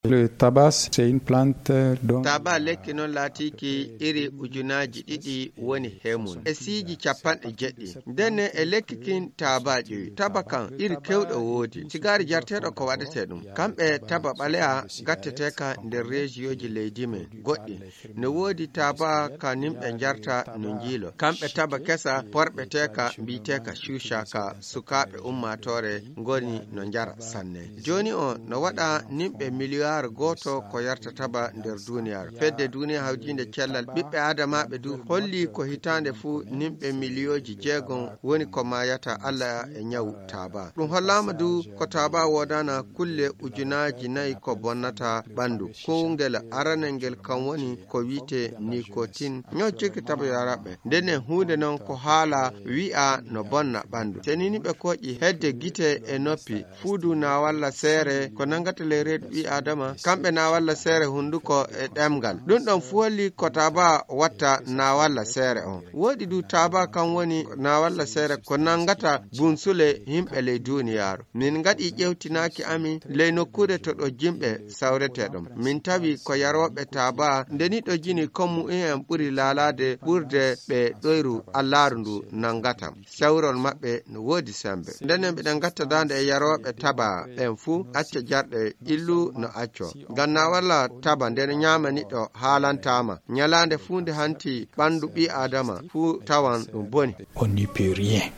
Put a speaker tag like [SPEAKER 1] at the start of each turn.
[SPEAKER 1] Le tabac, c'est une plante dont...
[SPEAKER 2] Taba lekki non latiki iri ujunaji ɗiɗi woni hemun. E siji capanɗe jeɗɗi. Denne e lekkikin tabaji. Taba kan iri kewɗo woodi. Sigari jarteɗo ko waɗete ɗum. Kamɓe taba ɓale'a gatteteka nder régiyoji leydi men goɗɗi. Ne woodi taba ka nimɓe jarta no jiilo. Kamɓe taba kesa porɓeteka mbiteka shusha ka sukaɓe ummatore ngoni no jara sanne. Joni o no waɗa nimɓe miliyar goto ko yarta taba nder duniyar. Fedde duniya hawjinde cellal ɓiɓɓe adamaɓe du holli ko hitande fu nimɓe miliyoji 6 woni ko mayata Allah e nyawu taba. Ɗum hollama du ko taba wodana kulle ujunaji 4 ko bonnata ɓandu. Kungel aranel ngel kan woni ko wite nicotine ñocciki taba yaraɓe. Ndene hunde non ko haala wi'a no bonna ɓandu. Tenini ɓe koƴi hedde gite e noppi fuudu na walla seere ko nangata le reedu ɓi adama kamɓe na walla seere hunduko e ɗemgal. Ɗum ɗon fu holli ko taba watta na walla seere on. Woodi du taba kan woni na walla seere ko nangata bunsule himɓe ley duniyaru. Min gaɗi ƴewtinaki amin ley nokkure to ɗo jimɓe sawrete ɗum. Min tawi ko yaroɓe taba ndeni ɗo jini kommu en ɓuri lalade ɓurde ɓe ɗoyru allaru ndu nangata. Sawrol maɓɓe no woodi sembe. Ndenen ɓeɗen gatta dande e yaroɓe taba ɓen fu acca jarɗe illu no acco. Ganna walla taba nden nyamani ɗo haalantama. Nyalande funde hanti ɓandu ɓi adama fu tawan ɗum boni.
[SPEAKER 1] On n'y peut rien.